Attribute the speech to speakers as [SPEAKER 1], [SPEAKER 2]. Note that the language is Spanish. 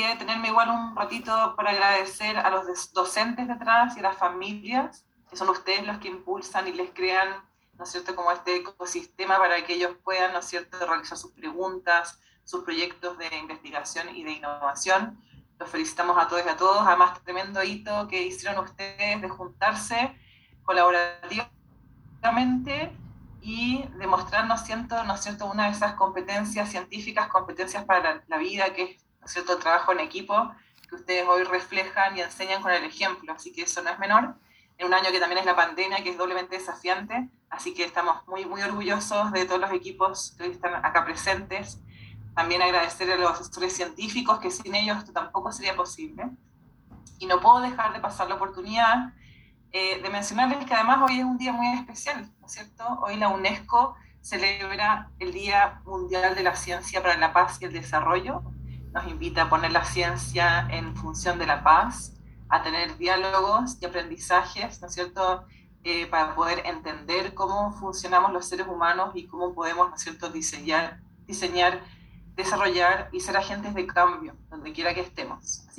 [SPEAKER 1] quería detenerme igual un ratito para agradecer a los docentes detrás y a las familias, que son ustedes los que impulsan y les crean, ¿no es cierto?, como este ecosistema para que ellos puedan, ¿no es cierto?, realizar sus preguntas, sus proyectos de investigación y de innovación. Los felicitamos a todos y a todos, además tremendo hito que hicieron ustedes de juntarse colaborativamente y demostrar, ¿no es cierto?, una de esas competencias científicas, competencias para la vida, que es, ¿no es cierto?, el trabajo en equipo, que ustedes hoy reflejan y enseñan con el ejemplo, así que eso no es menor, en un año que también es la pandemia, que es doblemente desafiante, así que estamos muy, muy orgullosos de todos los equipos que hoy están acá presentes. También agradecer a los asesores científicos, que sin ellos esto tampoco sería posible. Y no puedo dejar de pasar la oportunidad de mencionarles que además hoy es un día muy especial, ¿no es cierto? Hoy la UNESCO celebra el Día Mundial de la Ciencia para la Paz y el Desarrollo. Nos invita a poner la ciencia en función de la paz, a tener diálogos y aprendizajes, ¿no es cierto?, para poder entender cómo funcionamos los seres humanos y cómo podemos, ¿no es cierto?, diseñar, desarrollar y ser agentes de cambio, donde quiera que estemos. Así